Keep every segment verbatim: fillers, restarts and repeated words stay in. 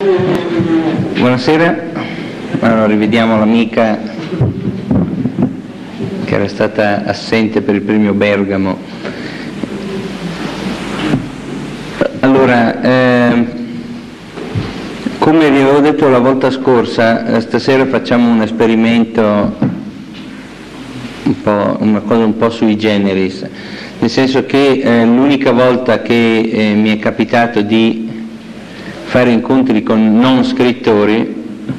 Buonasera, allora, rivediamo l'amica che era stata assente per il premio Bergamo. Allora, eh, come vi avevo detto la volta scorsa, stasera facciamo un esperimento, un po', una cosa un po' sui generis, nel senso che eh, l'unica volta che eh, mi è capitato di fare incontri con non scrittori,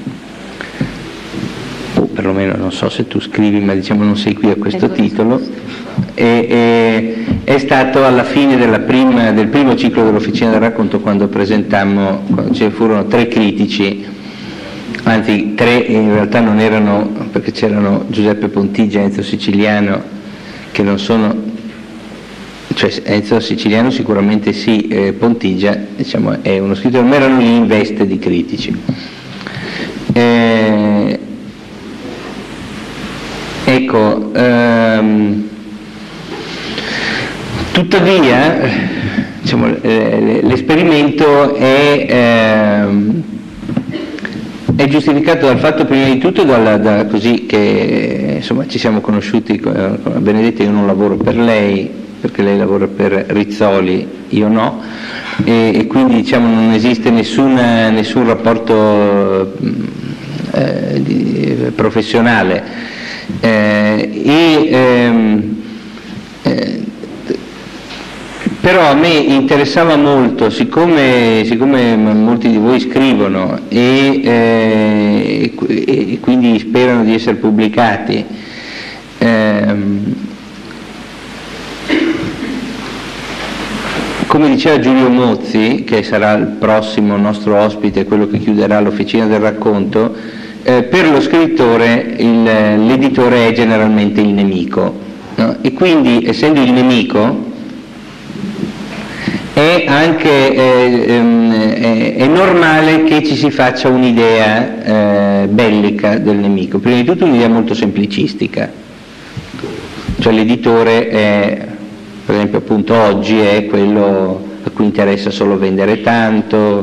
o perlomeno non so se tu scrivi, ma diciamo non sei qui a questo titolo, e, e, è stato alla fine della prima, del primo ciclo dell'Officina del Racconto, quando presentammo, quando ci furono tre critici, anzi tre in realtà non erano, perché c'erano Giuseppe Pontigia e Enzo Siciliano, che non sono, cioè Enzo Siciliano sicuramente sì, eh, Pontigia diciamo è uno scrittore, ma erano lì in veste di critici. Eh, ecco, ehm, tuttavia diciamo, eh, l'esperimento è, ehm, è giustificato dal fatto, prima di tutto, dalla, da, così che insomma ci siamo conosciuti con, con Benedetta. Io non lavoro per lei, perché lei lavora per Rizzoli, io no, e, e quindi diciamo non esiste nessuna, nessun rapporto eh, di, professionale, eh, e, ehm, eh, però a me interessava molto, siccome, siccome molti di voi scrivono e, eh, e, e quindi sperano di essere pubblicati, ehm, come diceva Giulio Mozzi, che sarà il prossimo nostro ospite, quello che chiuderà l'Officina del Racconto, eh, per lo scrittore il, l'editore è generalmente il nemico, no? E quindi, essendo il nemico, è anche eh, è, è normale che ci si faccia un'idea eh, bellica del nemico. Prima di tutto un'idea molto semplicistica, cioè l'editore è, per esempio appunto oggi, è quello a cui interessa solo vendere tanto,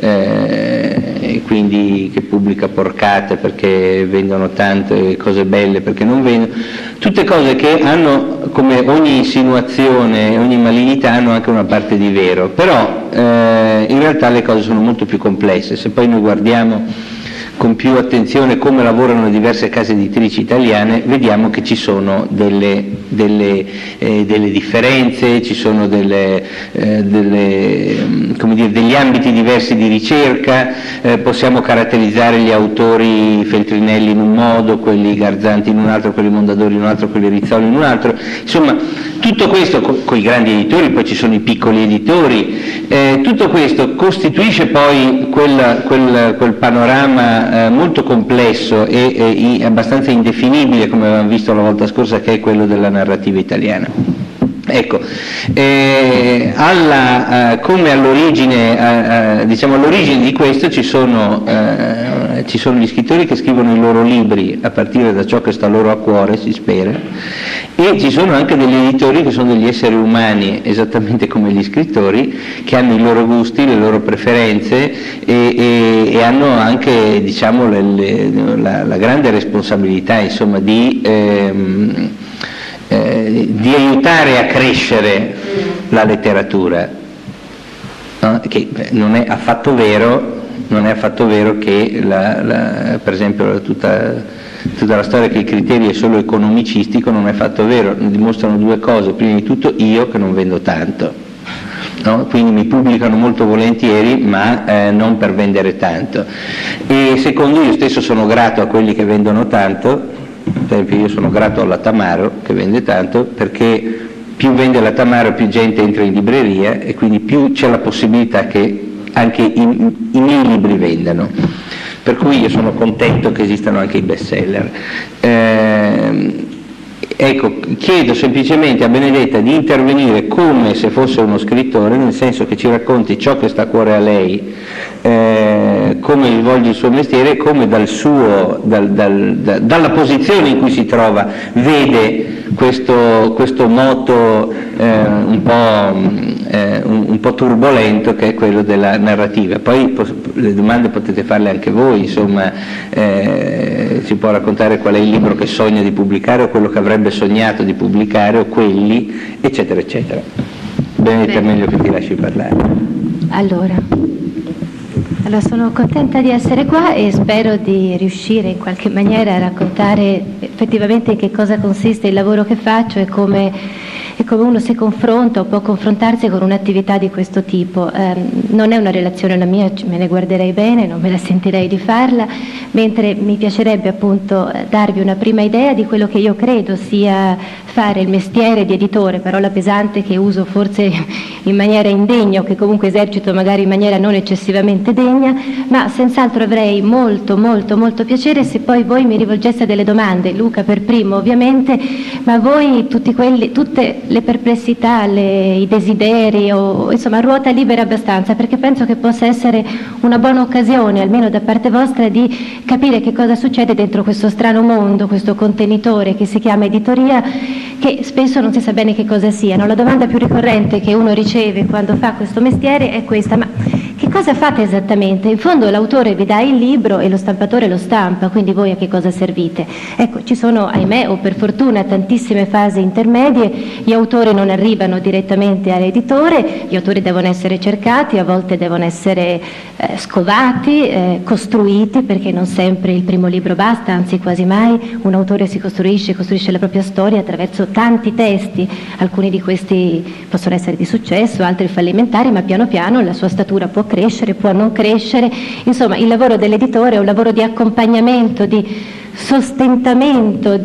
eh, e quindi che pubblica porcate perché vendono tanto e cose belle perché non vendono, tutte cose che hanno, come ogni insinuazione, ogni malignità, hanno anche una parte di vero, però eh, in realtà le cose sono molto più complesse. Se poi noi guardiamo con più attenzione come lavorano le diverse case editrici italiane, vediamo che ci sono delle, delle, eh, delle differenze, ci sono delle, eh, delle, come dire, degli ambiti diversi di ricerca, eh, possiamo caratterizzare gli autori Feltrinelli in un modo, quelli Garzanti in un altro, quelli Mondadori in un altro, quelli Rizzoli in un altro, insomma tutto questo con i grandi editori, poi ci sono i piccoli editori, eh, tutto questo costituisce poi quel, quel, quel panorama eh, molto complesso e, e abbastanza indefinibile, come avevamo visto la volta scorsa, che è quello della narrativa italiana. Ecco, eh, alla, eh, come all'origine, eh, diciamo all'origine di questo ci sono, eh, ci sono gli scrittori che scrivono i loro libri a partire da ciò che sta loro a cuore, si spera, e ci sono anche degli editori che sono degli esseri umani, esattamente come gli scrittori, che hanno i loro gusti, le loro preferenze e, e, e hanno anche, diciamo, le, le, la, la grande responsabilità, insomma, di... Ehm, Eh, di aiutare a crescere la letteratura, no? Che non è affatto vero, non è affatto vero che la, la, per esempio tutta, tutta la storia che il criterio è solo economicistico non è affatto vero, dimostrano due cose: prima di tutto io che non vendo tanto, no? Quindi mi pubblicano molto volentieri, ma eh, non per vendere tanto, e secondo, io stesso sono grato a quelli che vendono tanto. Per esempio io sono grato alla Tamaro che vende tanto, perché più vende la Tamaro più gente entra in libreria e quindi più c'è la possibilità che anche i, i miei libri vendano, per cui io sono contento che esistano anche i bestseller. Eh, ecco, chiedo semplicemente a Benedetta di intervenire come se fosse uno scrittore, nel senso che ci racconti ciò che sta a cuore a lei, eh, come svolge il suo mestiere, come dal suo, dal, dal, da, dalla posizione in cui si trova vede questo, questo moto eh, un, po', eh, un, un po' turbolento che è quello della narrativa. Poi pos- le domande potete farle anche voi, insomma, eh, si può raccontare qual è il libro che sogna di pubblicare o quello che avrebbe sognato di pubblicare o quelli, eccetera eccetera. Benedetta, è meglio che ti lasci parlare. Allora Allora, sono contenta di essere qua e spero di riuscire in qualche maniera a raccontare effettivamente in che cosa consiste il lavoro che faccio e come, e come uno si confronta o può confrontarsi con un'attività di questo tipo. Eh, non è una relazione la mia, me ne guarderei bene, non me la sentirei di farla, mentre mi piacerebbe appunto darvi una prima idea di quello che io credo sia fare il mestiere di editore, parola pesante che uso forse in maniera indegna o che comunque esercito magari in maniera non eccessivamente degna, ma senz'altro avrei molto molto molto piacere se poi voi mi rivolgeste delle domande, Luca per primo ovviamente, ma voi tutti quelli, tutte le perplessità, le, i desideri, o insomma ruota libera abbastanza, perché penso che possa essere una buona occasione, almeno da parte vostra, di capire che cosa succede dentro questo strano mondo, questo contenitore che si chiama editoria, che spesso non si sa bene che cosa siano. La domanda più ricorrente che uno riceve quando fa questo mestiere è questa: ma che cosa fate esattamente? In fondo l'autore vi dà il libro e lo stampatore lo stampa, quindi voi a che cosa servite? Ecco, ci sono, ahimè o per fortuna, tantissime fasi intermedie, gli autori non arrivano direttamente all'editore, gli autori devono essere cercati, a volte devono essere eh, scovati, eh, costruiti, perché non sempre il primo libro basta, anzi quasi mai un autore si costruisce, costruisce la propria storia attraverso tanti testi, alcuni di questi possono essere di successo, altri fallimentari, ma piano piano la sua statura può crescere, può non crescere. Insomma, il lavoro dell'editore è un lavoro di accompagnamento, di sostentamento,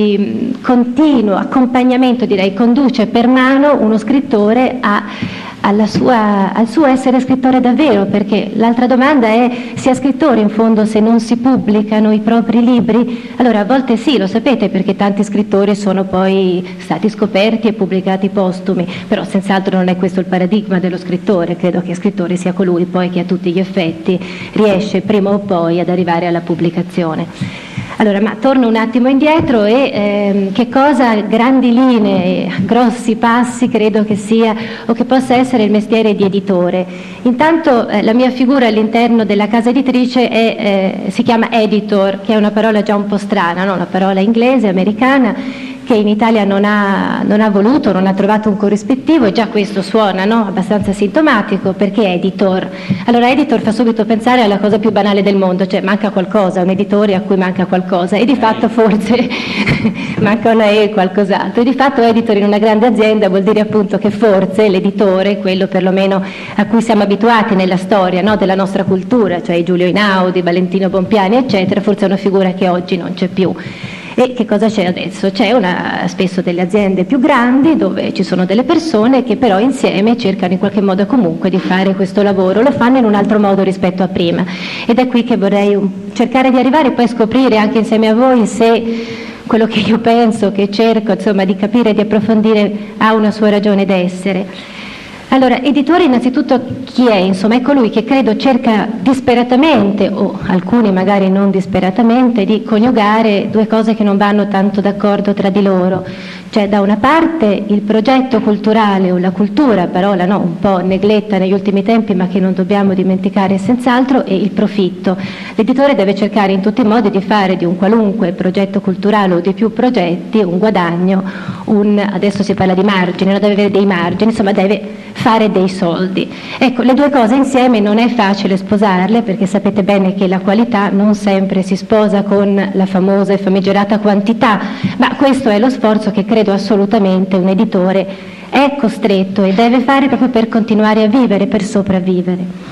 di continuo accompagnamento, direi, conduce per mano uno scrittore a, alla sua, al suo essere scrittore davvero, perché l'altra domanda è: sia scrittore in fondo se non si pubblicano i propri libri? Allora, a volte sì, lo sapete, perché tanti scrittori sono poi stati scoperti e pubblicati postumi, però senz'altro non è questo il paradigma dello scrittore. Credo che scrittore sia colui poi che a tutti gli effetti riesce prima o poi ad arrivare alla pubblicazione. Allora, ma torno un attimo indietro e ehm, che cosa, grandi linee, grossi passi credo che sia o che possa essere il mestiere di editore. Intanto eh, la mia figura all'interno della casa editrice è, eh, si chiama editor, che è una parola già un po' strana, no? Una parola inglese, americana, che in Italia non ha, non ha voluto, non ha trovato un corrispettivo, e già questo suona, no? Abbastanza sintomatico, perché editor. Allora editor fa subito pensare alla cosa più banale del mondo, cioè manca qualcosa, un editore a cui manca qualcosa, e di fatto forse manca una E, qualcos'altro, e di fatto editor in una grande azienda vuol dire appunto che forse l'editore, quello perlomeno a cui siamo abituati nella storia, no? Della nostra cultura, cioè Giulio Einaudi, Valentino Bompiani eccetera, forse è una figura che oggi non c'è più. E che cosa c'è adesso? C'è una, spesso delle aziende più grandi dove ci sono delle persone che però insieme cercano in qualche modo comunque di fare questo lavoro, lo fanno in un altro modo rispetto a prima, ed è qui che vorrei un, cercare di arrivare e poi scoprire anche insieme a voi se quello che io penso, che cerco insomma di capire e di approfondire ha una sua ragione d'essere. Allora, editore innanzitutto chi è? Insomma, è colui che credo cerca disperatamente, o alcuni magari non disperatamente, di coniugare due cose che non vanno tanto d'accordo tra di loro. Cioè, da una parte il progetto culturale o la cultura, parola no, un po' negletta negli ultimi tempi ma che non dobbiamo dimenticare senz'altro, e il profitto. L'editore deve cercare in tutti i modi di fare di un qualunque progetto culturale o di più progetti un guadagno, un, adesso si parla di margini, non deve avere dei margini, insomma deve fare dei soldi. Ecco, le due cose insieme non è facile sposarle, perché sapete bene che la qualità non sempre si sposa con la famosa e famigerata quantità, ma questo è lo sforzo che credo assolutamente un editore è costretto e deve fare proprio per continuare a vivere, per sopravvivere.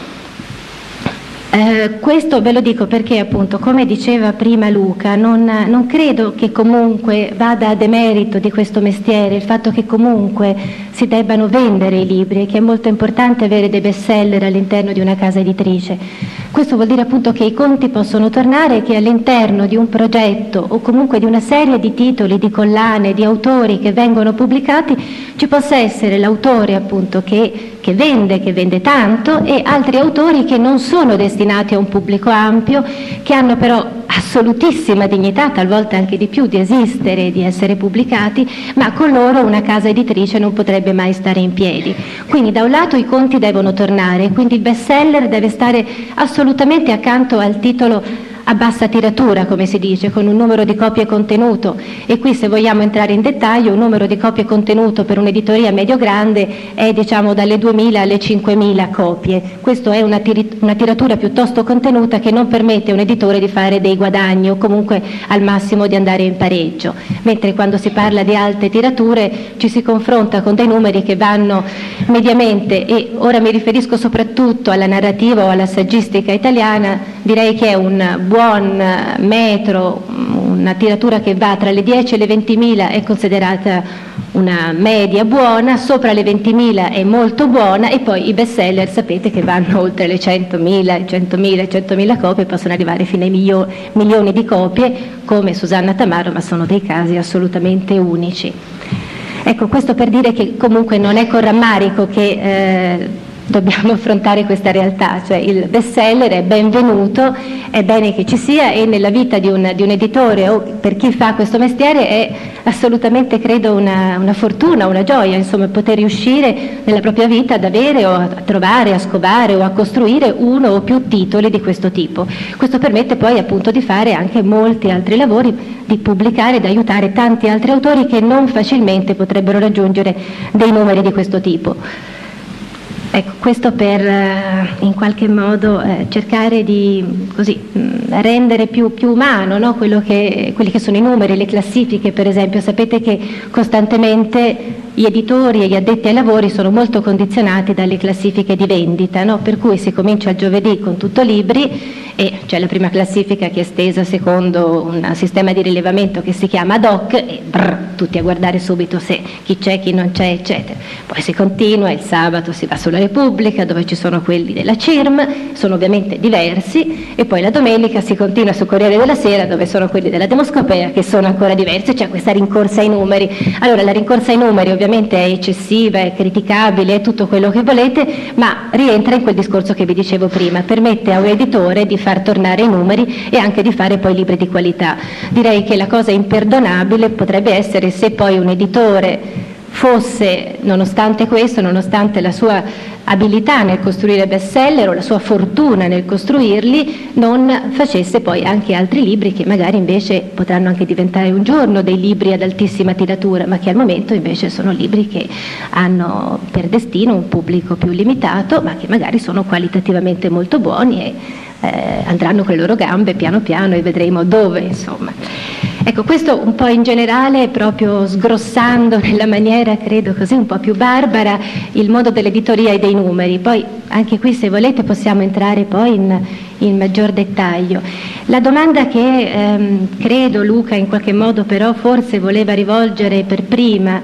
Eh, questo ve lo dico perché appunto, come diceva prima Luca, non, non credo che comunque vada a demerito di questo mestiere il fatto che comunque si debbano vendere i libri e che è molto importante avere dei bestseller all'interno di una casa editrice. Questo vuol dire appunto che i conti possono tornare e che all'interno di un progetto o comunque di una serie di titoli, di collane, di autori che vengono pubblicati ci possa essere l'autore appunto che che vende, che vende tanto, e altri autori che non sono destinati a un pubblico ampio, che hanno però assolutissima dignità, talvolta anche di più, di esistere e di essere pubblicati, ma con loro una casa editrice non potrebbe mai stare in piedi. Quindi da un lato i conti devono tornare, quindi il bestseller deve stare assolutamente accanto al titolo a bassa tiratura, come si dice, con un numero di copie contenuto, e qui, se vogliamo entrare in dettaglio, un numero di copie contenuto per un'editoria medio-grande è diciamo dalle duemila alle cinquemila copie. Questo è una, tir- una tiratura piuttosto contenuta che non permette a un editore di fare dei guadagni o comunque al massimo di andare in pareggio, mentre quando si parla di alte tirature ci si confronta con dei numeri che vanno mediamente, e ora mi riferisco soprattutto alla narrativa o alla saggistica italiana, direi che è un buon metro, una tiratura che va tra le dieci e le ventimila è considerata una media buona, sopra le ventimila è molto buona, e poi i bestseller sapete che vanno oltre le centomila, centomila, centomila copie, possono arrivare fino ai milio- milioni di copie come Susanna Tamaro, ma sono dei casi assolutamente unici. Ecco, questo per dire che comunque non è con rammarico che eh, dobbiamo affrontare questa realtà, cioè il bestseller è benvenuto, è bene che ci sia, e nella vita di un, di un editore o per chi fa questo mestiere è assolutamente, credo, una, una fortuna, una gioia, insomma, poter riuscire nella propria vita ad avere o a trovare, a scovare o a costruire uno o più titoli di questo tipo. Questo permette poi appunto di fare anche molti altri lavori, di pubblicare, di aiutare tanti altri autori che non facilmente potrebbero raggiungere dei numeri di questo tipo. Ecco, questo per eh, in qualche modo eh, cercare di così, mh, rendere più, più umano, no? Quello che, quelli che sono i numeri, le classifiche per esempio. Sapete che costantemente gli editori e gli addetti ai lavori sono molto condizionati dalle classifiche di vendita, no? Per cui si comincia il giovedì con tutto libri, e c'è la prima classifica che è stesa secondo un sistema di rilevamento che si chiama ad hoc, e brr, tutti a guardare subito se chi c'è, chi non c'è, eccetera. Poi si continua, il sabato si va sulla Repubblica dove ci sono quelli della C I R M, sono ovviamente diversi, e poi la domenica si continua sul Corriere della Sera dove sono quelli della Demoscopia che sono ancora diversi, c'è questa rincorsa ai numeri. Allora la rincorsa ai numeri ovviamente è eccessiva, è criticabile, è tutto quello che volete, ma rientra in quel discorso che vi dicevo prima, permette a un editore di far tornare i numeri e anche di fare poi libri di qualità. Direi che la cosa imperdonabile potrebbe essere se poi un editore fosse, nonostante questo, nonostante la sua abilità nel costruire bestseller o la sua fortuna nel costruirli, non facesse poi anche altri libri che magari invece potranno anche diventare un giorno dei libri ad altissima tiratura, ma che al momento invece sono libri che hanno per destino un pubblico più limitato, ma che magari sono qualitativamente molto buoni e eh, andranno con le loro gambe piano piano, e vedremo dove, insomma. Ecco, questo un po' in generale, proprio sgrossando nella maniera, credo, così un po' più barbara, il mondo dell'editoria e dei numeri. Poi anche qui, se volete, possiamo entrare poi in, in maggior dettaglio. La domanda che ehm, credo Luca in qualche modo però forse voleva rivolgere per prima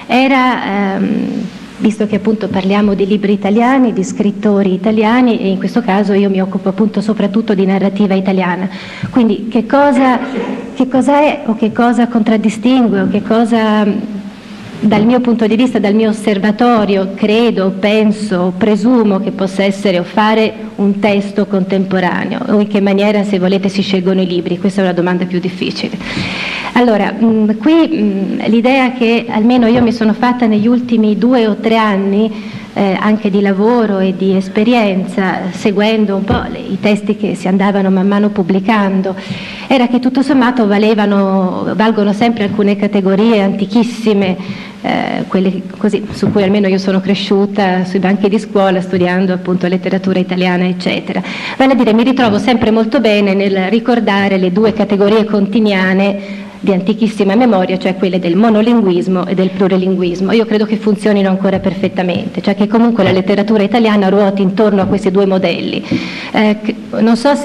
era... Ehm, visto che appunto parliamo di libri italiani, di scrittori italiani, e in questo caso io mi occupo appunto soprattutto di narrativa italiana, quindi che cosa, che cosa è o che cosa contraddistingue o che cosa, dal mio punto di vista, dal mio osservatorio, credo, penso, presumo che possa essere o fare un testo contemporaneo, o in che maniera, se volete, si scelgono i libri. Questa è una domanda più difficile. Allora, mh, qui mh, l'idea che almeno io mi sono fatta negli ultimi due o tre anni, eh, anche di lavoro e di esperienza, seguendo un po' le, i testi che si andavano man mano pubblicando, era che tutto sommato valevano, valgono sempre alcune categorie antichissime, eh, quelle così, su cui almeno io sono cresciuta sui banchi di scuola studiando appunto letteratura italiana, eccetera. Vale a dire, mi ritrovo sempre molto bene nel ricordare le due categorie continiane di antichissima memoria, cioè quelle del monolinguismo e del plurilinguismo. Io credo che funzionino ancora perfettamente, cioè che comunque la letteratura italiana ruoti intorno a questi due modelli. Eh, non so se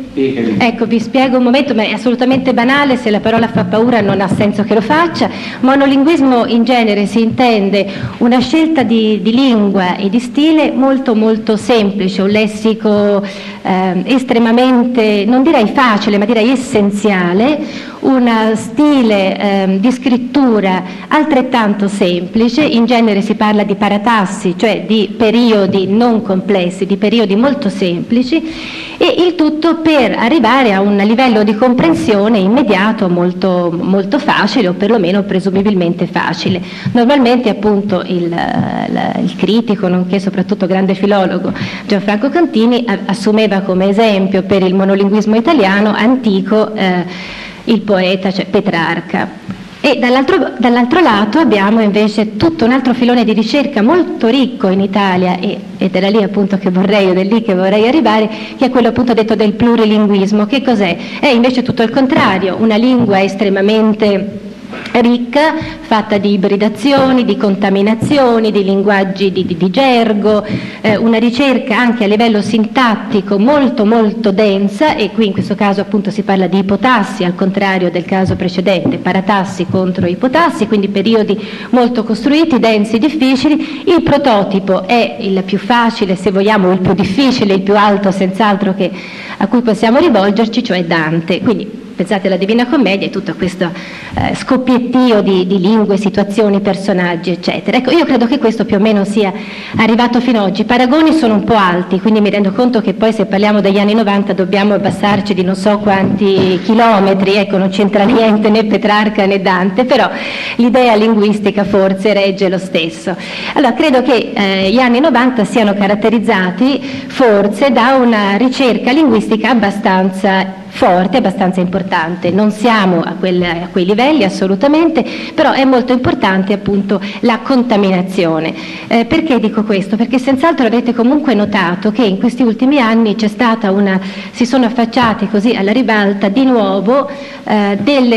Ecco, vi spiego un momento, ma è assolutamente banale, se la parola fa paura non ha senso che lo faccia. Monolinguismo in genere si intende una scelta di, di lingua e di stile molto molto semplice, un lessico eh, estremamente, non direi facile, ma direi essenziale, un stile eh, di scrittura altrettanto semplice. In genere si parla di paratassi, cioè di periodi non complessi, di periodi molto semplici, e il tutto per arrivare a un livello di comprensione immediato molto, molto facile, o perlomeno presumibilmente facile. Normalmente appunto il, la, il critico, nonché soprattutto grande filologo Gianfranco Contini assumeva come esempio per il monolinguismo italiano antico eh, il poeta, cioè Petrarca. E dall'altro, dall'altro lato abbiamo invece tutto un altro filone di ricerca molto ricco in Italia, e, ed era lì appunto che vorrei, ed è lì che vorrei arrivare, che è quello appunto detto del plurilinguismo. Che cos'è? È invece tutto il contrario, una lingua estremamente ricca, fatta di ibridazioni, di contaminazioni, di linguaggi di, di, di gergo, eh, una ricerca anche a livello sintattico molto molto densa, e qui in questo caso appunto si parla di ipotassi al contrario del caso precedente, paratassi contro ipotassi, quindi periodi molto costruiti, densi, difficili. Il prototipo è il più facile, se vogliamo, il più difficile, il più alto senz'altro che, a cui possiamo rivolgerci, cioè Dante. Quindi pensate alla Divina Commedia e tutto questo eh, scoppiettio di, di lingue, situazioni, personaggi, eccetera. Ecco, io credo che questo più o meno sia arrivato fino ad oggi. I paragoni sono un po' alti, quindi mi rendo conto che poi se parliamo degli anni novanta dobbiamo abbassarci di non so quanti chilometri, ecco, non c'entra niente né Petrarca né Dante, però l'idea linguistica forse regge lo stesso. Allora, credo che eh, gli anni novanta siano caratterizzati forse da una ricerca linguistica abbastanza forte, abbastanza importante. Non siamo a, quel, a quei livelli assolutamente, però è molto importante appunto la contaminazione. Eh, perché dico questo? Perché senz'altro avete comunque notato che in questi ultimi anni c'è stata una, si sono affacciati così alla ribalta di nuovo eh,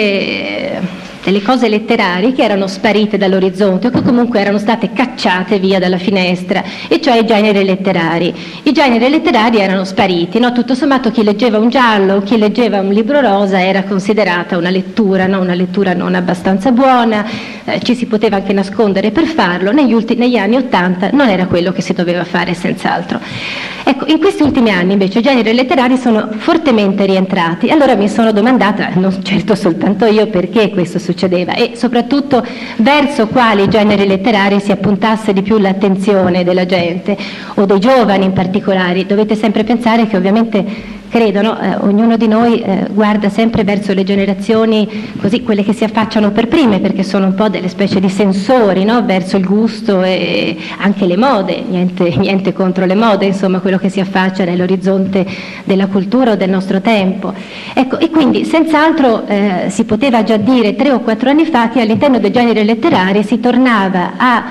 delle delle cose letterarie che erano sparite dall'orizzonte o che comunque erano state cacciate via dalla finestra, e cioè i generi letterari. I generi letterari erano spariti, no? Tutto sommato chi leggeva un giallo, chi leggeva un libro rosa era considerata una lettura, no? Una lettura non abbastanza buona, eh, ci si poteva anche nascondere per farlo. Negli, ultimi, negli anni Ottanta non era quello che si doveva fare, senz'altro. Ecco, in questi ultimi anni invece i generi letterari sono fortemente rientrati. Allora mi sono domandata, non certo soltanto io, perché questo succedeva e soprattutto verso quali generi letterari si appuntasse di più l'attenzione della gente o dei giovani in particolare. Dovete sempre pensare che ovviamente credo, no? eh, ognuno di noi eh, guarda sempre verso le generazioni, così, quelle che si affacciano per prime, perché sono un po' delle specie di sensori, no? Verso il gusto e anche le mode, niente, niente contro le mode, insomma quello che si affaccia nell'orizzonte della cultura o del nostro tempo. Ecco, e quindi senz'altro eh, si poteva già dire tre o quattro anni fa che all'interno dei generi letterari si tornava a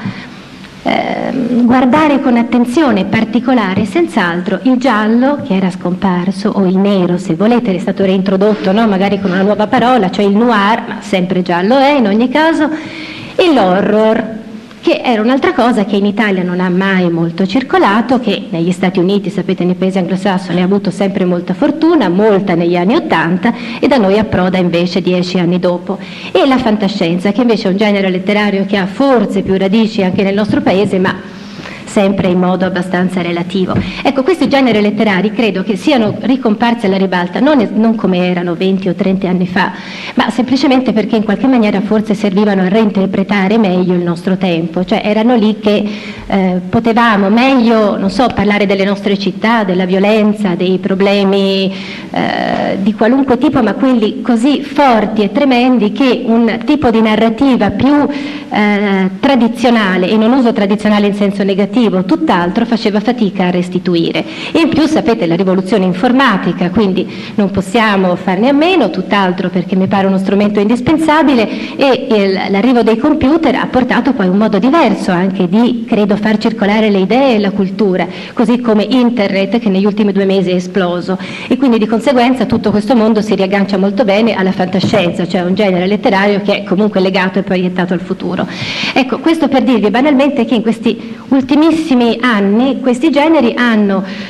Eh, guardare con attenzione particolare senz'altro il giallo, che era scomparso, o il nero, se volete, è stato reintrodotto, no? Magari con una nuova parola, cioè il noir, ma sempre giallo è in ogni caso, e l'horror, che era un'altra cosa che in Italia non ha mai molto circolato, che negli Stati Uniti, sapete, nei paesi anglosassoni ha avuto sempre molta fortuna, molta negli anni Ottanta, e da noi approda invece dieci anni dopo. E la fantascienza, che invece è un genere letterario che ha forse più radici anche nel nostro paese, ma sempre in modo abbastanza relativo. Ecco, questi generi letterari credo che siano ricomparsi alla ribalta, non, non come erano venti o trenta anni fa, ma semplicemente perché in qualche maniera forse servivano a reinterpretare meglio il nostro tempo, cioè erano lì che eh, potevamo meglio, non so, parlare delle nostre città, della violenza, dei problemi eh, di qualunque tipo, ma quelli così forti e tremendi che un tipo di narrativa più eh, tradizionale, e non uso tradizionale in senso negativo, tutt'altro, faceva fatica a restituire. E in più sapete la rivoluzione informatica, quindi non possiamo farne a meno, tutt'altro perché mi pare uno strumento indispensabile, e il, l'arrivo dei computer ha portato poi un modo diverso anche di, credo, far circolare le idee e la cultura, così come internet che negli ultimi due mesi è esploso, e quindi di conseguenza tutto questo mondo si riaggancia molto bene alla fantascienza, cioè un genere letterario che è comunque legato e proiettato al futuro. Ecco, questo per dirvi banalmente che in questi ultimissimi anni questi generi hanno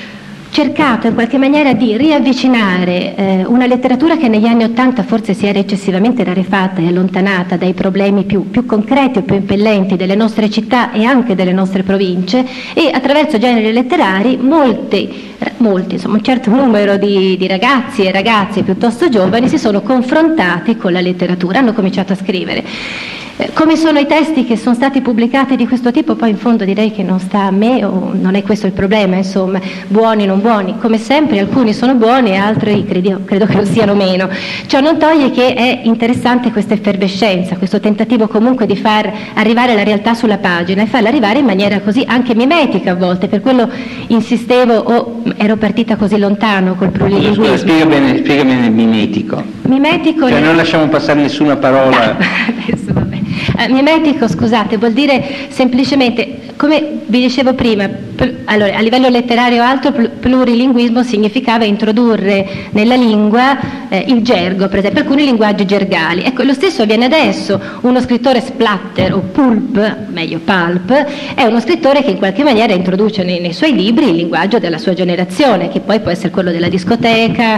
cercato in qualche maniera di riavvicinare eh, una letteratura che negli anni Ottanta forse si era eccessivamente rarefatta e allontanata dai problemi più, più concreti e più impellenti delle nostre città e anche delle nostre province, e attraverso generi letterari molti, molti insomma un certo numero di, di ragazzi e ragazze piuttosto giovani si sono confrontati con la letteratura, hanno cominciato a scrivere. Come sono i testi che sono stati pubblicati di questo tipo? Poi in fondo direi che non sta a me, o non è questo il problema, insomma, buoni non buoni, come sempre alcuni sono buoni e altri credo, credo che lo siano meno. Ciò non toglie che è interessante questa effervescenza, questo tentativo comunque di far arrivare la realtà sulla pagina e farla arrivare in maniera così anche mimetica a volte, per quello insistevo o oh, ero partita così lontano col plurilinguismo. Scusa, spiega bene, spiega bene il mimetico. Mimetico cioè ne... non lasciamo passare nessuna parola. Adesso vabbè. Uh, mimetico, scusate, vuol dire semplicemente, come vi dicevo prima, pl- allora, a livello letterario alto pl- plurilinguismo significava introdurre nella lingua eh, il gergo, per esempio, alcuni linguaggi gergali. Ecco, lo stesso avviene adesso. Uno scrittore splatter o pulp, meglio pulp, è uno scrittore che in qualche maniera introduce nei, nei suoi libri il linguaggio della sua generazione, che poi può essere quello della discoteca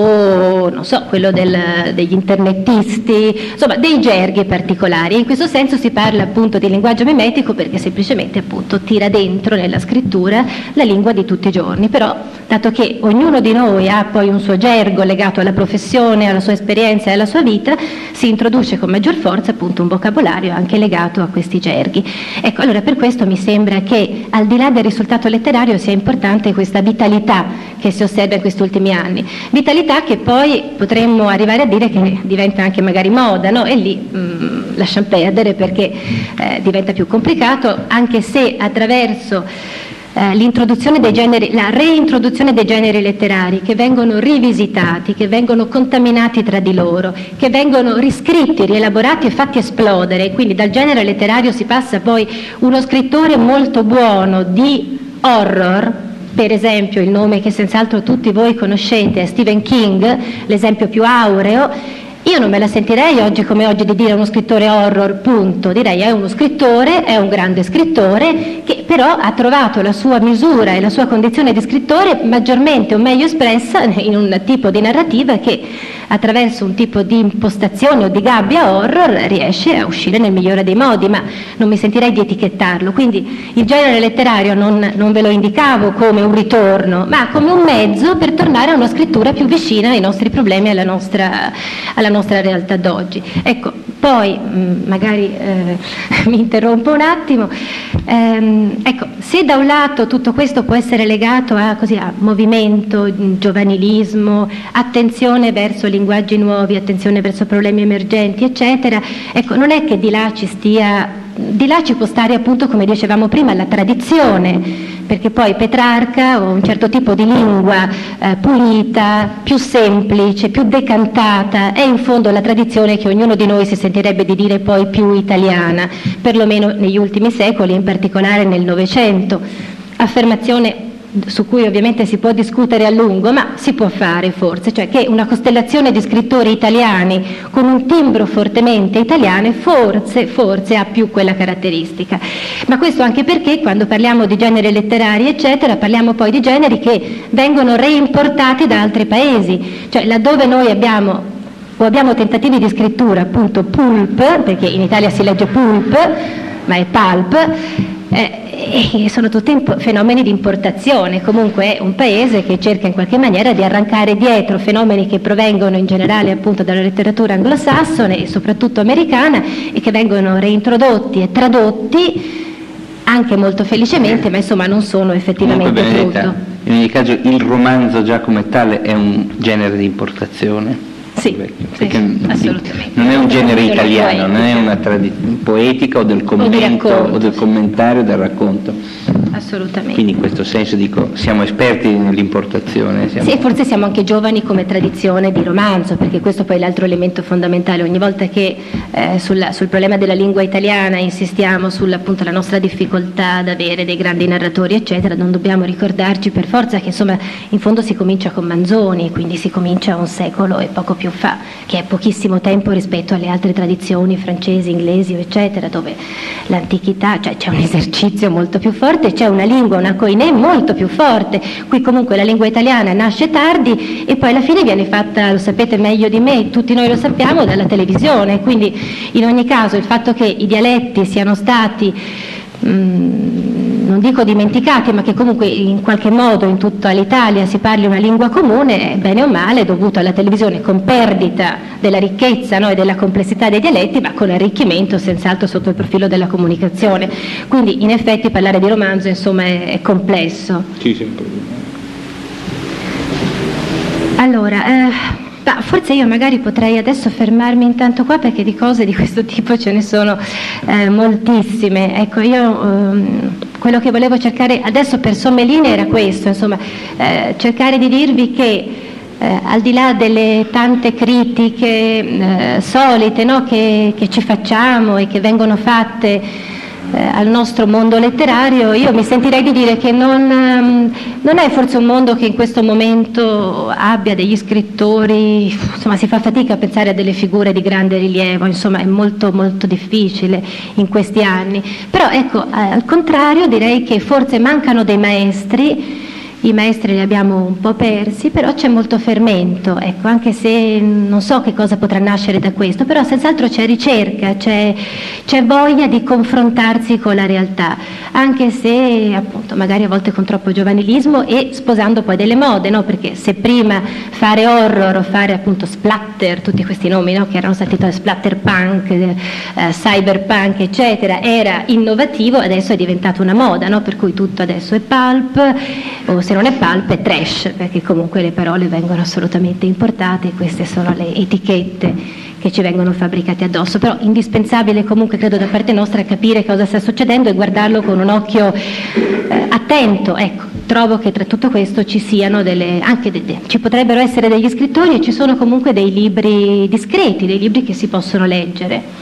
o, non so, quello del, degli internetisti, insomma, dei gerghi particolari. In questo senso si parla appunto di linguaggio mimetico perché semplicemente appunto tira dentro nella scrittura la lingua di tutti i giorni, però dato che ognuno di noi ha poi un suo gergo legato alla professione, alla sua esperienza e alla sua vita, si introduce con maggior forza appunto un vocabolario anche legato a questi gerghi. Ecco, allora per questo mi sembra che al di là del risultato letterario sia importante questa vitalità che si osserva in questi ultimi anni, vitalità che poi potremmo arrivare a dire che diventa anche magari moda, no? E lì mh, lasciamo perdere perché eh, diventa più complicato, anche se attraverso eh, l'introduzione dei generi, la reintroduzione dei generi letterari che vengono rivisitati, che vengono contaminati tra di loro, che vengono riscritti, rielaborati e fatti esplodere, quindi dal genere letterario si passa poi uno scrittore molto buono di horror. Per esempio il nome che senz'altro tutti voi conoscete è Stephen King, l'esempio più aureo. Io non me la sentirei oggi come oggi di dire uno scrittore horror, punto. Direi è uno scrittore, è un grande scrittore che però ha trovato la sua misura e la sua condizione di scrittore maggiormente o meglio espressa in un tipo di narrativa che attraverso un tipo di impostazione o di gabbia horror riesce a uscire nel migliore dei modi, ma non mi sentirei di etichettarlo. Quindi il genere letterario non, non ve lo indicavo come un ritorno, ma come un mezzo per tornare a una scrittura più vicina ai nostri problemi e alla nostra, alla nostra realtà d'oggi. Ecco, poi mh, magari eh, mi interrompo un attimo. Ehm, ecco, se da un lato tutto questo può essere legato a, così, a movimento, giovanilismo, attenzione verso linguaggi nuovi, attenzione verso problemi emergenti, eccetera, ecco, non è che di là ci stia, di là ci può stare appunto, come dicevamo prima, la tradizione, perché poi Petrarca o un certo tipo di lingua eh, pulita, più semplice, più decantata, è in fondo la tradizione che ognuno di noi si sentirebbe di dire poi più italiana, perlomeno negli ultimi secoli, in particolare nel Novecento. Affermazione su cui ovviamente si può discutere a lungo, ma si può fare forse, cioè che una costellazione di scrittori italiani con un timbro fortemente italiano forse, forse ha più quella caratteristica. Ma questo anche perché quando parliamo di generi letterari eccetera parliamo poi di generi che vengono reimportati da altri paesi, cioè laddove noi abbiamo o abbiamo tentativi di scrittura appunto pulp, perché in Italia si legge pulp ma è pulp, eh, e sono tutti imp- fenomeni di importazione. Comunque è un paese che cerca in qualche maniera di arrancare dietro fenomeni che provengono in generale appunto dalla letteratura anglosassone e soprattutto americana e che vengono reintrodotti e tradotti anche molto felicemente, ma insomma non sono effettivamente frutto. In ogni caso il romanzo già come tale è un genere di importazione. Sì, perché sì, assolutamente. Non è un genere italiano, non è una tradizione poetica o del commento o, o del commentario, del racconto. Assolutamente. Quindi in questo senso dico, siamo esperti nell'importazione. Siamo... Sì, forse siamo anche giovani come tradizione di romanzo, perché questo poi è l'altro elemento fondamentale. Ogni volta che eh, sul, sul problema della lingua italiana insistiamo sulla appunto la nostra difficoltà ad avere dei grandi narratori, eccetera, non dobbiamo ricordarci per forza che insomma in fondo si comincia con Manzoni, quindi si comincia un secolo e poco più fa, che è pochissimo tempo rispetto alle altre tradizioni francesi, inglesi, eccetera, dove l'antichità, cioè c'è un esercizio molto più forte, c'è c'è una lingua, una koiné molto più forte. Qui comunque la lingua italiana nasce tardi e poi alla fine viene fatta, lo sapete meglio di me, tutti noi lo sappiamo, dalla televisione, quindi in ogni caso il fatto che i dialetti siano stati non dico dimenticati, ma che comunque in qualche modo in tutta l'Italia si parli una lingua comune, bene o male, dovuto alla televisione, con perdita della ricchezza, no, e della complessità dei dialetti, ma con arricchimento senz'altro sotto il profilo della comunicazione. Quindi in effetti parlare di romanzo insomma è, è complesso. Sì, sempre. Allora, eh, ma forse io magari potrei adesso fermarmi intanto qua, perché di cose di questo tipo ce ne sono eh, moltissime. Ecco, io ehm, quello che volevo cercare adesso per somme linee era questo, insomma, eh, cercare di dirvi che eh, al di là delle tante critiche eh, solite, no, che, che ci facciamo e che vengono fatte Eh, al nostro mondo letterario, io mi sentirei di dire che non, um, non è forse un mondo che in questo momento abbia degli scrittori, insomma si fa fatica a pensare a delle figure di grande rilievo, insomma è molto molto difficile in questi anni, però ecco, eh, al contrario direi che forse mancano dei maestri. I maestri li abbiamo un po' persi, però c'è molto fermento, ecco, anche se non so che cosa potrà nascere da questo, però senz'altro c'è ricerca, c'è, c'è voglia di confrontarsi con la realtà, anche se appunto magari a volte con troppo giovanilismo e sposando poi delle mode, no? Perché se prima fare horror o fare appunto splatter, tutti questi nomi, no? Che erano stati splatter punk, eh, cyberpunk eccetera, era innovativo, adesso è diventato una moda, no? Per cui tutto adesso è pulp, o se non è pulp è trash, perché comunque le parole vengono assolutamente importate e queste sono le etichette che ci vengono fabbricate addosso, però indispensabile comunque credo da parte nostra capire cosa sta succedendo e guardarlo con un occhio eh, attento, ecco, trovo che tra tutto questo ci siano delle, anche de, de, ci potrebbero essere degli scrittori e ci sono comunque dei libri discreti, dei libri che si possono leggere.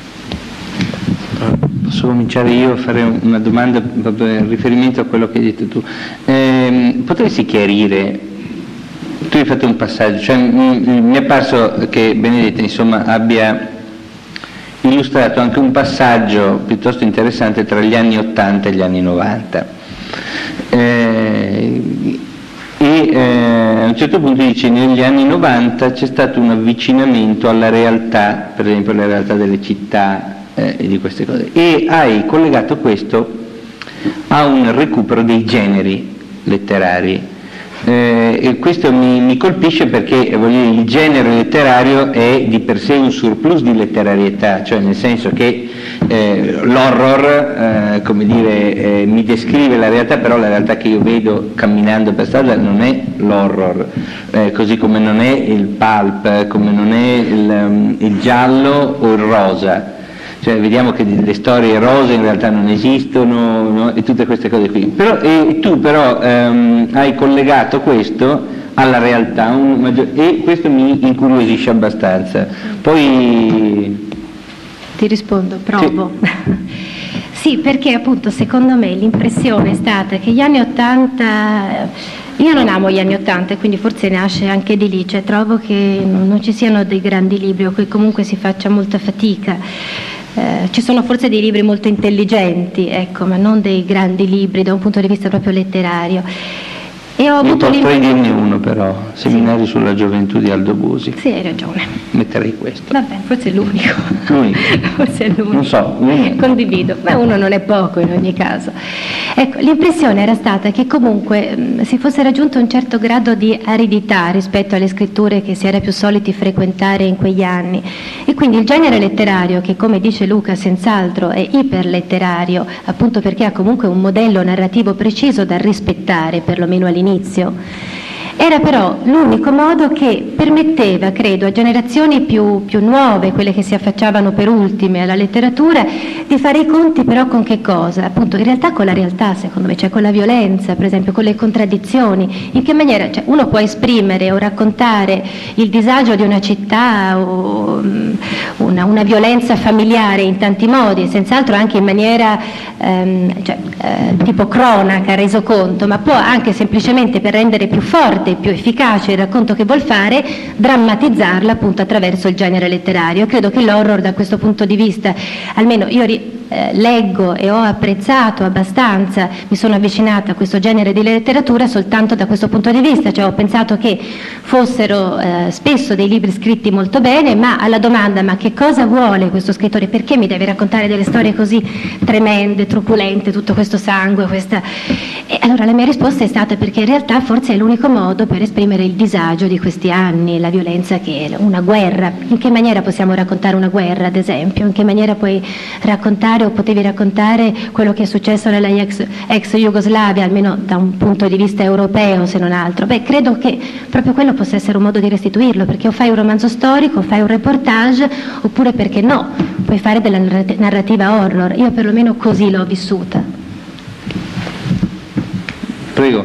Posso cominciare io a fare una domanda proprio in riferimento a quello che hai detto tu? Eh, potresti chiarire, tu hai fatto un passaggio, cioè m- mi è parso che Benedetta insomma abbia illustrato anche un passaggio piuttosto interessante tra gli anni ottanta e gli anni novanta. Eh, e eh, a un certo punto dice negli anni novanta c'è stato un avvicinamento alla realtà, per esempio la realtà delle città, e di queste cose, e hai collegato questo a un recupero dei generi letterari, eh, e questo mi, mi colpisce perché voglio dire, il genere letterario è di per sé un surplus di letterarietà, cioè nel senso che eh, l'horror eh, come dire eh, mi descrive la realtà, però la realtà che io vedo camminando per strada non è l'horror, eh, così come non è il pulp, come non è il, um, il giallo o il rosa. Cioè vediamo che le storie rose in realtà non esistono, no? E tutte queste cose qui. Però, e tu però ehm, hai collegato questo alla realtà un maggior, e questo mi incuriosisce abbastanza. Poi ti rispondo, provo. Sì. Sì, perché appunto secondo me l'impressione è stata che gli anni Ottanta, io non amo gli anni Ottanta, quindi forse nasce anche di lì, cioè trovo che non ci siano dei grandi libri o che comunque si faccia molta fatica. Eh, ci sono forse dei libri molto intelligenti, ecco, ma non dei grandi libri da un punto di vista proprio letterario. E ho avuto ne potrei dirne uno però, Seminari sì. sulla gioventù di Aldo Busi. Sì, hai ragione. Metterei questo. Vabbè, forse è l'unico. L'unico. Forse è l'unico. Non so, l'unico. Condivido, ma uno non è poco in ogni caso. Ecco, l'impressione era stata che comunque mh, si fosse raggiunto un certo grado di aridità rispetto alle scritture che si era più soliti frequentare in quegli anni. E quindi il genere letterario, che come dice Luca senz'altro è iperletterario, appunto perché ha comunque un modello narrativo preciso da rispettare, perlomeno all'inizio, era però l'unico modo che permetteva, credo, a generazioni più, più nuove, quelle che si affacciavano per ultime alla letteratura, di fare i conti però con che cosa? Appunto, in realtà con la realtà, secondo me, cioè con la violenza, per esempio, con le contraddizioni. In che maniera? Cioè, uno può esprimere o raccontare il disagio di una città o una, una violenza familiare in tanti modi, senz'altro anche in maniera ehm, cioè, eh, tipo cronaca, resoconto, ma può anche semplicemente per rendere più forte, più efficace il racconto che vuol fare, drammatizzarla appunto attraverso il genere letterario. Credo che l'horror da questo punto di vista, almeno io ri- eh, leggo e ho apprezzato abbastanza, mi sono avvicinata a questo genere di letteratura soltanto da questo punto di vista, cioè ho pensato che fossero eh, spesso dei libri scritti molto bene, ma alla domanda ma che cosa vuole questo scrittore, perché mi deve raccontare delle storie così tremende, truculente, tutto questo sangue, questa... E allora la mia risposta è stata perché in realtà forse è l'unico modo per esprimere il disagio di questi anni, la violenza che è una guerra. In che maniera possiamo raccontare una guerra, ad esempio? In che maniera puoi raccontare o potevi raccontare quello che è successo nella ex, ex Jugoslavia, almeno da un punto di vista europeo se non altro? Beh, credo che proprio quello possa essere un modo di restituirlo, perché o fai un romanzo storico, o fai un reportage, oppure perché no, puoi fare della narrativa horror. Io perlomeno così l'ho vissuta. Prego.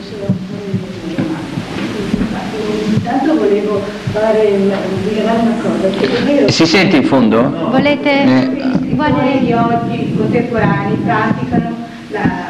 Intanto volevo fare rilevare una cosa. Vero... Si sente in fondo? No. Volete? Eh. I colleghi oggi contemporanei praticano la,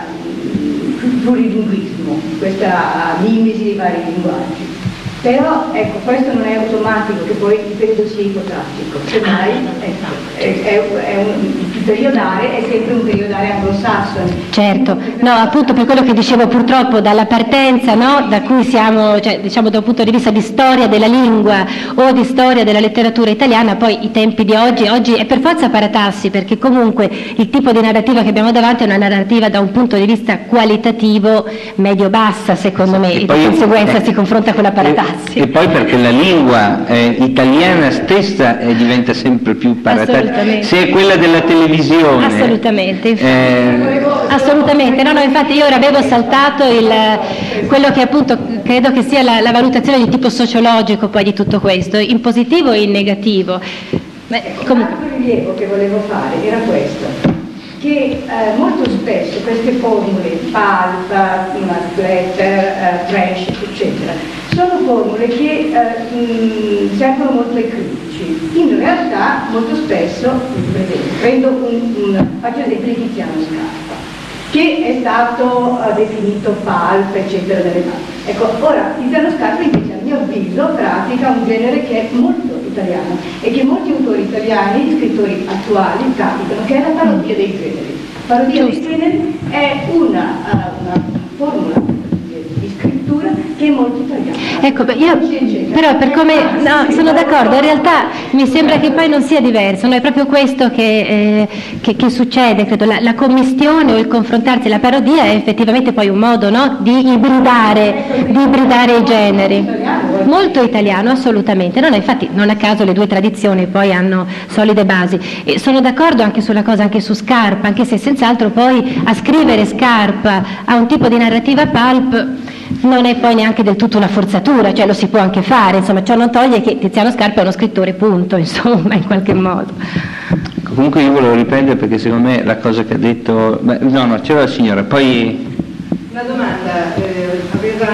il plurilinguismo, questa mimesi di vari linguaggi. Però ecco, questo non è automatico che poi il periodo sia ipotraffico, semmai ecco, è, è, è un, il periodare è sempre un periodare anglosassone. Certo, no, appunto per quello che dicevo, purtroppo dalla partenza, no, da cui siamo, cioè, diciamo da un punto di vista di storia della lingua o di storia della letteratura italiana, poi i tempi di oggi, oggi è per forza Paratassi, perché comunque il tipo di narrativa che abbiamo davanti è una narrativa da un punto di vista qualitativo medio-bassa, secondo me, e, e di conseguenza eh, si confronta con la Paratassi. E, e poi perché la lingua eh, italiana stessa eh, diventa sempre più Paratassi, se è quella della televisione. Assolutamente, eh, assolutamente. No, no, infatti io ora avevo saltato il, quello che appunto credo che sia la, la valutazione di tipo sociologico poi di tutto questo, in positivo e in negativo. Beh, comunque... Un altro rilievo che volevo fare era questo, che eh, molto spesso queste formule, pulp, splatter, eh, trash, eccetera, sono formule che eh, mh, servono molto ai critici. In realtà molto spesso, per esempio, prendo un, un faccio esempio di Tiziano Scarpa, che è stato uh, definito pulp, eccetera, dalle parti. Ecco, ora Tiziano Scarpa invece a mio avviso pratica un genere che è molto italiano e che molti autori italiani, scrittori attuali, praticano, che è la parodia dei generi. Parodia dei generi è una, uh, una formula di scrittura che è molto italiana. Ecco, io però per come no, sono d'accordo, in realtà mi sembra che poi non sia diverso, no? È proprio questo che, eh, che, che succede, credo, la, la commistione o il confrontarsi, la parodia è effettivamente poi un modo, no? di ibridare, di ibridare i generi. Molto italiano, assolutamente. No, no, infatti non a caso le due tradizioni poi hanno solide basi. E sono d'accordo anche sulla cosa, anche su Scarpa, anche se senz'altro poi a scrivere Scarpa a un tipo di narrativa pulp non è poi neanche del tutto una forzatura, cioè lo si può anche fare, insomma, ciò non toglie che Tiziano Scarpa è uno scrittore, punto, insomma, in qualche modo. Comunque io volevo riprendere perché secondo me la cosa che ha detto, beh, no, no, c'era la signora, poi... Una domanda, eh, aveva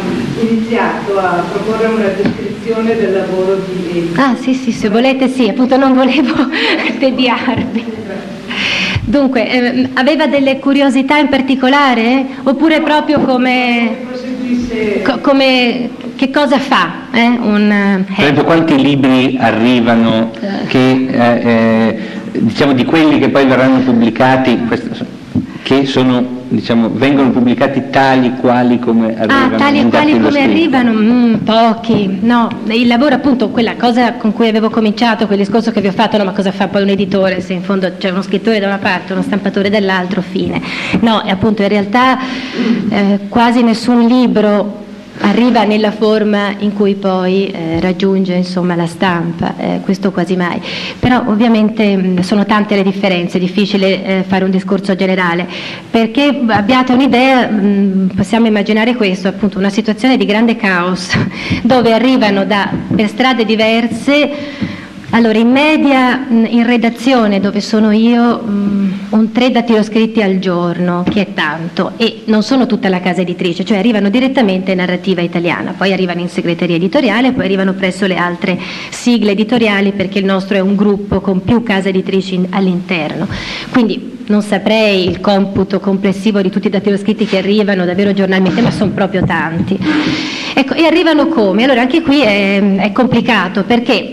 iniziato a proporre una descrizione del lavoro di... Ah sì, sì, se volete sì, appunto non volevo tediarvi. Dunque, eh, aveva delle curiosità in particolare? Oppure proprio come, co- come che cosa fa? Eh? Un, eh. Per esempio, quanti libri arrivano che, eh, eh, diciamo, di quelli che poi verranno pubblicati, questo, che sono, diciamo, vengono pubblicati tali quali come arrivano? Ah, tali e quali come arrivano? Mm, pochi, no, il lavoro appunto, quella cosa con cui avevo cominciato, quel discorso che vi ho fatto, no, ma cosa fa poi un editore se in fondo c'è uno scrittore da una parte, uno stampatore dall'altro, fine. No, e appunto in realtà eh, quasi nessun libro arriva nella forma in cui poi eh, raggiunge insomma la stampa, eh, questo quasi mai. Però ovviamente mh, sono tante le differenze, è difficile eh, fare un discorso generale. Perché abbiate un'idea, mh, possiamo immaginare questo, appunto una situazione di grande caos, dove arrivano da, per strade diverse. Allora, in media in redazione, dove sono io, un tre dattiloscritti al giorno, che è tanto, e non sono tutta la casa editrice, cioè arrivano direttamente in narrativa italiana, poi arrivano in segreteria editoriale, poi arrivano presso le altre sigle editoriali, perché il nostro è un gruppo con più case editrici all'interno. Quindi non saprei il computo complessivo di tutti i dattiloscritti che arrivano davvero giornalmente, ma sono proprio tanti. Ecco, e arrivano come? Allora anche qui è, è complicato, perché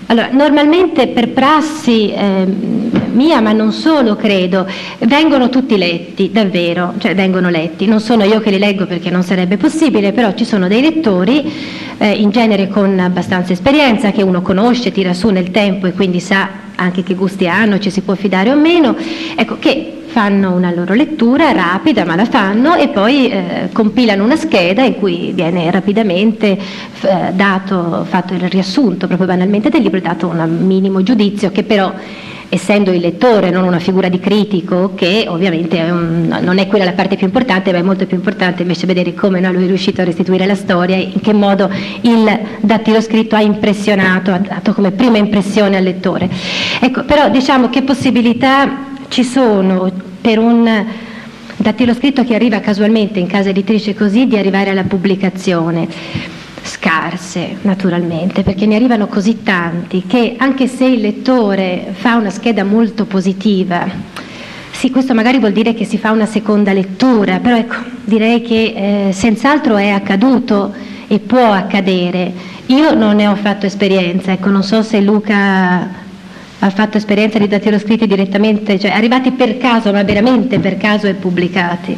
Allora, normalmente per prassi eh, mia, ma non solo, credo, vengono tutti letti, davvero, cioè vengono letti. Non sono io che li leggo perché non sarebbe possibile, però ci sono dei lettori, eh, in genere con abbastanza esperienza, che uno conosce, tira su nel tempo e quindi sa anche che gusti hanno, ci si può fidare o meno, ecco, che fanno una loro lettura rapida, ma la fanno, e poi eh, compilano una scheda in cui viene rapidamente eh, dato, fatto il riassunto proprio banalmente del libro, dato un minimo giudizio che però, essendo il lettore non una figura di critico, che ovviamente è un, non è quella la parte più importante, ma è molto più importante invece vedere come no, lui è riuscito a restituire la storia, in che modo il dattiloscritto ha impressionato, ha dato come prima impressione al lettore. Ecco, però diciamo che possibilità ci sono per un dattiloscritto che arriva casualmente in casa editrice così di arrivare alla pubblicazione? Scarse, naturalmente, perché ne arrivano così tanti che anche se il lettore fa una scheda molto positiva, sì, questo magari vuol dire che si fa una seconda lettura, però ecco, direi che eh, senz'altro è accaduto e può accadere. Io non ne ho fatto esperienza, ecco, non so se Luca ha fatto esperienza di dattiloscritti direttamente, cioè arrivati per caso, ma veramente per caso e pubblicati.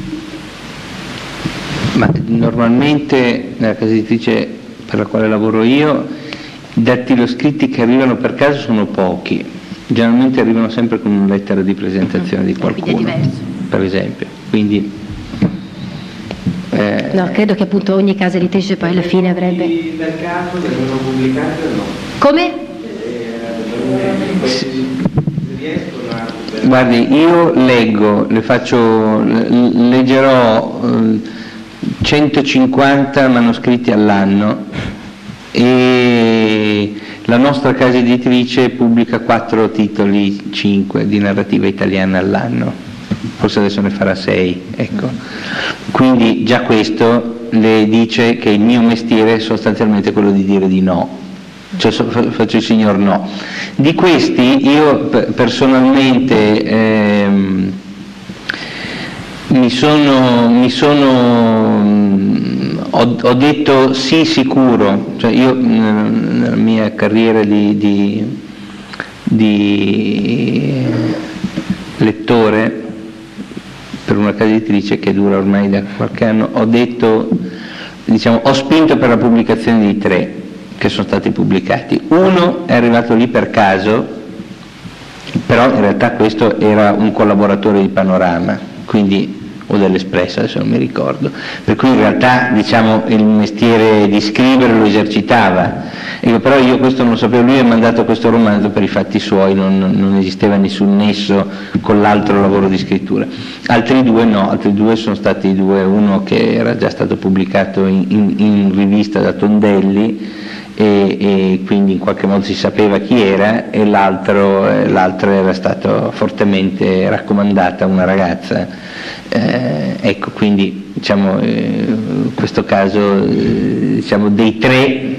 Ma normalmente nella casa editrice per la quale lavoro io, i dattiloscritti che arrivano per caso sono pochi, generalmente arrivano sempre con una lettera di presentazione di qualcuno, per esempio. Quindi eh, no, credo che appunto ogni casa editrice poi alla fine avrebbe. Per caso vengono pubblicati o no? Come? Guardi, io leggo, le faccio, leggerò centocinquanta manoscritti all'anno e la nostra casa editrice pubblica quattro titoli, cinque di narrativa italiana all'anno, forse adesso ne farà sei, ecco. Quindi già questo le dice che il mio mestiere è sostanzialmente quello di dire di no. Cioè faccio il signor no. Di questi io personalmente ehm, mi sono, mi sono ho, ho detto sì sicuro, cioè io nella mia carriera di, di, di lettore per una casa editrice che dura ormai da qualche anno, ho detto, diciamo, ho spinto per la pubblicazione di tre che sono stati pubblicati. Uno è arrivato lì per caso, però in realtà questo era un collaboratore di Panorama, quindi, o dell'Espresso, adesso non mi ricordo, per cui in realtà, diciamo, il mestiere di scrivere lo esercitava. Io, però io questo non lo sapevo, lui ha mandato questo romanzo per i fatti suoi, non, non esisteva nessun nesso con l'altro lavoro di scrittura. Altri due no, altri due sono stati due, uno che era già stato pubblicato in, in, in rivista da Tondelli, E, e quindi in qualche modo si sapeva chi era, e l'altro, eh, l'altro era stato fortemente raccomandata una ragazza, eh, ecco, quindi diciamo eh, in questo caso eh, diciamo dei tre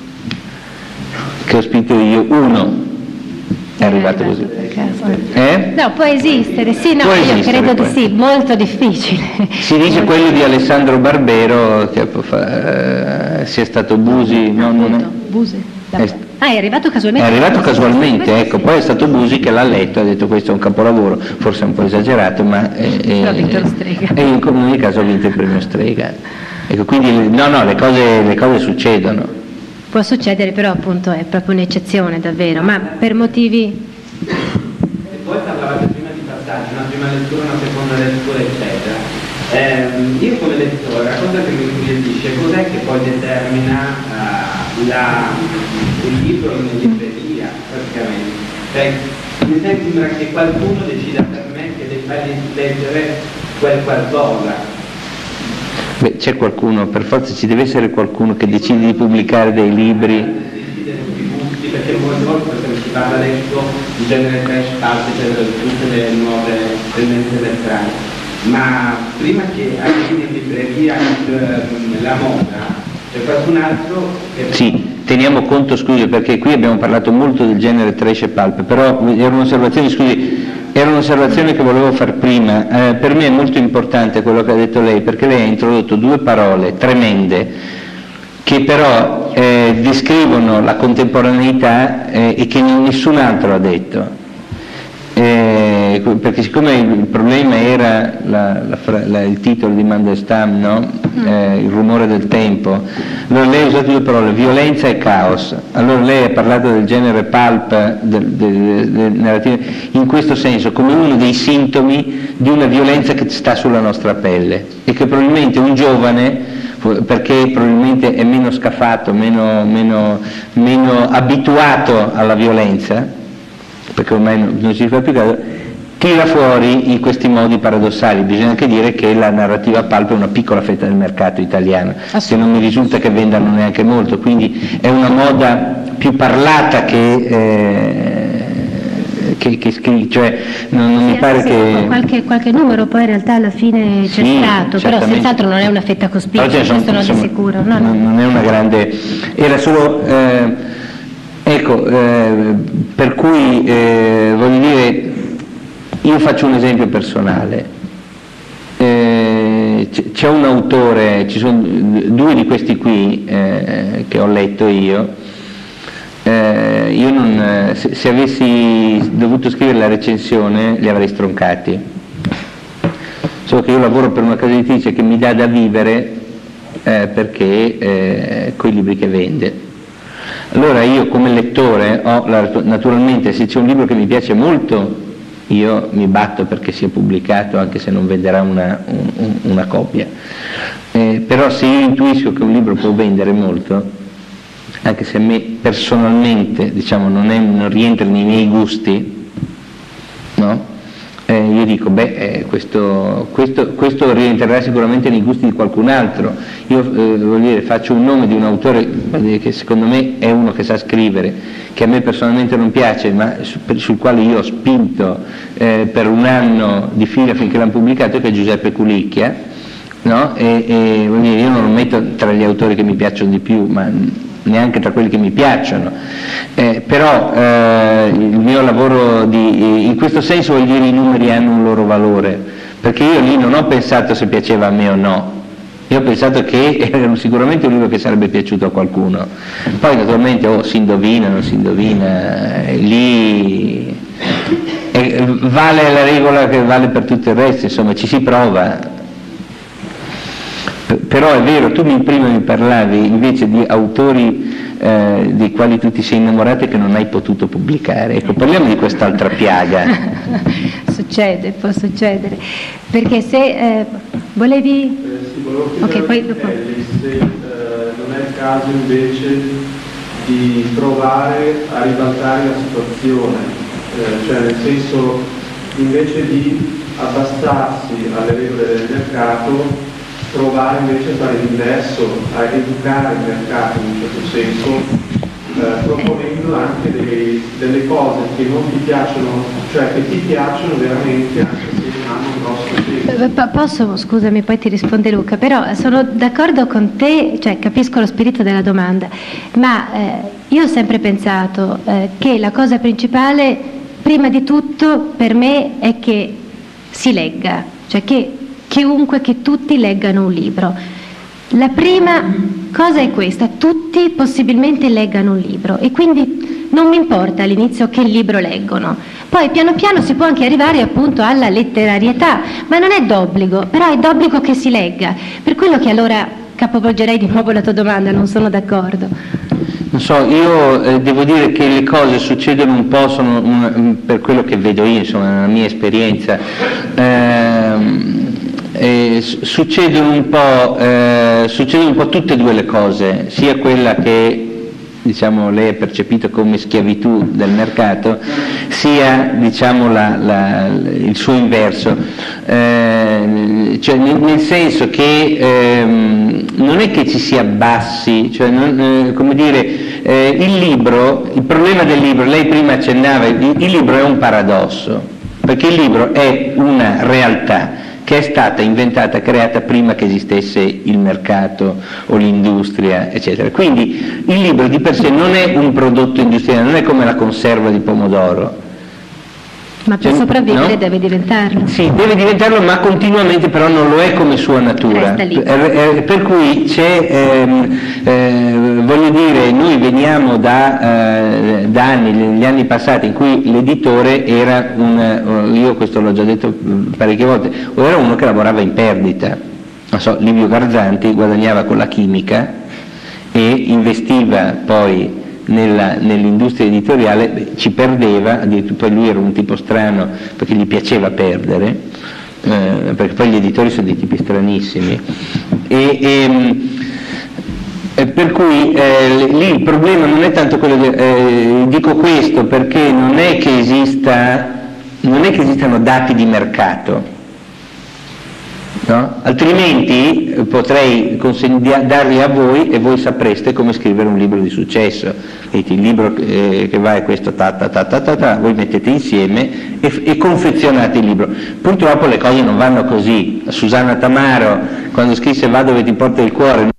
che ho spinto io, uno è arrivato così. Eh? No, può esistere, sì, no, può io esistere, credo poi. di sì, molto difficile. Si dice molto quello di Alessandro Barbero che eh, sia stato Busi, no, non è, Busi. è, Ah, è arrivato casualmente. È arrivato casualmente, ecco, poi è stato Busi che l'ha letto e ha detto questo è un capolavoro, forse è un po' esagerato, ma eh, però ha vinto lo Strega. E in ogni caso ha vinto il premio Strega. Ecco, quindi no, no, le cose, le cose succedono. Può succedere, però appunto è proprio un'eccezione davvero, ma per motivi. E poi parlavate prima di passaggi, una prima lettura, una seconda lettura, eccetera. Eh, io come lettore, la cosa che mi incuriosisce, cos'è che poi determina uh, la, il libro in libreria, praticamente? Cioè, mi sembra che qualcuno decida per me che devi far leggere quel qualcosa. Beh, c'è qualcuno, per forza ci deve essere qualcuno che decide di pubblicare dei libri. Perché molte volte si parla adesso di genere trash pulp, eccetera, di tutte le nuove tendenze letterari, ma prima che arrivi in libreria la moda c'è qualcun altro che... Sì, teniamo conto, scusi, perché qui abbiamo parlato molto del genere trash e pulp, però era un'osservazione, scusi, era un'osservazione che volevo far prima. Eh, per me è molto importante quello che ha detto lei, perché lei ha introdotto due parole tremende che però eh, descrivono la contemporaneità eh, e che nessun altro ha detto. Eh, perché siccome il problema era la, la, la, il titolo di Mandelstam, no? eh, il rumore del tempo, allora lei ha usato due parole, violenza e caos. Allora lei ha parlato del genere pulp del, del, del narrativo in questo senso, come uno dei sintomi di una violenza che sta sulla nostra pelle e che probabilmente un giovane, perché probabilmente è meno scafato, meno, meno, meno abituato alla violenza, perché ormai non, non si fa più caso, tira fuori in questi modi paradossali. Bisogna anche dire che la narrativa pulp è una piccola fetta del mercato italiano, che non mi risulta che vendano neanche molto, quindi è una moda più parlata che, eh, che, che scritta, cioè non, non sì, mi pare sì, che... Qualche, qualche numero poi in realtà alla fine c'è sì, stato, però senz'altro non è una fetta cospicua, cioè, questo non di sicuro. No, no. Non è una grande... era solo... Eh, Ecco, eh, per cui eh, voglio dire, io faccio un esempio personale, eh, c'è un autore, ci sono due di questi qui eh, che ho letto io, eh, io non, se, se avessi dovuto scrivere la recensione li avrei stroncati, solo che io lavoro per una casa editrice che mi dà da vivere eh, perché eh, coi libri che vende. Allora io come lettore ho la, naturalmente se c'è un libro che mi piace molto io mi batto perché sia pubblicato anche se non venderà una, un, una copia, eh, però se io intuisco che un libro può vendere molto, anche se a me personalmente diciamo non, è, non rientra nei miei gusti, no? Eh, io dico, beh, eh, questo, questo, questo rientrerà sicuramente nei gusti di qualcun altro. Io eh, voglio dire, faccio un nome di un autore che secondo me è uno che sa scrivere, che a me personalmente non piace, ma su, per, sul quale io ho spinto eh, per un anno di fila finché l'hanno pubblicato, che è Giuseppe Culicchia, no? E, e voglio dire, io non lo metto tra gli autori che mi piacciono di più, ma neanche tra quelli che mi piacciono, eh, però eh, il mio lavoro di, in questo senso voglio dire i numeri hanno un loro valore, perché io lì non ho pensato se piaceva a me o no, io ho pensato che era sicuramente un libro che sarebbe piaciuto a qualcuno, poi naturalmente oh, si indovina, non si indovina, eh, lì eh, vale la regola che vale per tutto il resto, insomma ci si prova. Però è vero, tu mi, prima mi parlavi invece di autori eh, dei quali tu ti sei innamorato e che non hai potuto pubblicare. Ecco, parliamo di quest'altra piaga. Succede, può succedere. Perché se eh, volevi... Eh, sì, volevo ok, poi dopo. Ellie, se eh, non è il caso invece di provare a ribaltare la situazione, eh, cioè nel senso invece di abbassarsi alle regole del mercato, provare invece a fare l'inverso, a educare il mercato in un certo senso, eh, proponendo anche dei, delle cose che non ti piacciono, cioè che ti piacciono veramente anche se non hanno un grosso senso. Posso, scusami, poi ti risponde Luca, però sono d'accordo con te, cioè capisco lo spirito della domanda, ma eh, io ho sempre pensato eh, che la cosa principale, prima di tutto, per me è che si legga, cioè che chiunque, che tutti leggano un libro. La prima cosa è questa, tutti possibilmente leggano un libro e quindi non mi importa all'inizio che libro leggono, poi piano piano si può anche arrivare appunto alla letterarietà, ma non è d'obbligo, però è d'obbligo che si legga, per quello che allora capovolgerei di nuovo la tua domanda, non sono d'accordo. Non so, io eh, devo dire che le cose succedono un po', sono un, per quello che vedo io, insomma, nella mia esperienza, ehm, Eh, succedono un po', eh, succedono un po' tutte e due le cose, sia quella che diciamo lei ha percepito come schiavitù del mercato, sia diciamo la, la, il suo inverso, eh, cioè nel, nel senso che ehm, non è che ci si abbassi, cioè non, eh, come dire, eh, il libro, il problema del libro, lei prima accennava, il, il libro è un paradosso, perché il libro è una realtà che è stata inventata, creata prima che esistesse il mercato o l'industria, eccetera. Quindi il libro di per sé non è un prodotto industriale, non è come la conserva di pomodoro, Ma per cioè, sopravvivere no? deve diventarlo. Sì, deve diventarlo, ma continuamente però non lo è come sua natura. Resta lì. Per, per cui c'è, ehm, eh, voglio dire, noi veniamo da, eh, da anni, negli anni passati in cui l'editore era un, io questo l'ho già detto parecchie volte, o era uno che lavorava in perdita. Non so, Livio Garzanti guadagnava con la chimica e investiva poi Nella, nell'industria editoriale, beh, ci perdeva, addirittura lui era un tipo strano perché gli piaceva perdere, eh, perché poi gli editori sono dei tipi stranissimi, e, e, e per cui eh, lì il problema non è tanto quello che, eh, dico questo perché non è che esista, non è che esistano dati di mercato. No? Altrimenti potrei consegna- darli a voi e voi sapreste come scrivere un libro di successo. Vedete, il libro eh, che va è questo, ta, ta, ta, ta, ta, ta, voi mettete insieme e, e confezionate il libro. Purtroppo le cose non vanno così. Susanna Tamaro, quando scrisse Va dove ti porta il cuore,